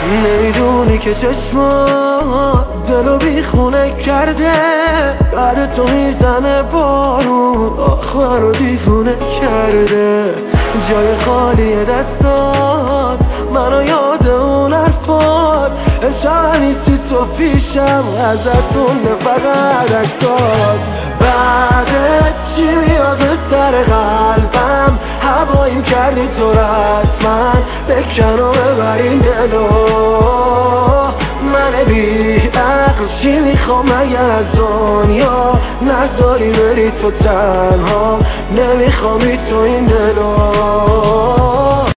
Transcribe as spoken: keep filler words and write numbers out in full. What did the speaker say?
نمیدونی که چشمات دلو بیخونه کرده، بعد تو میزنه بارون آخر رو دیوونه کرده. جای خالی دستات منو یاد اون حرفات، عشق نیستی تو پیشم ازتون فقط اکتات. بعد چی میاد سر قلبم، هواییم کردی تو رسما، بکن و ببرین دلو. من بی عقل چی میخوام اگه از دنیا نذاری بری تو تنها، نمیخوامی تو این دلو.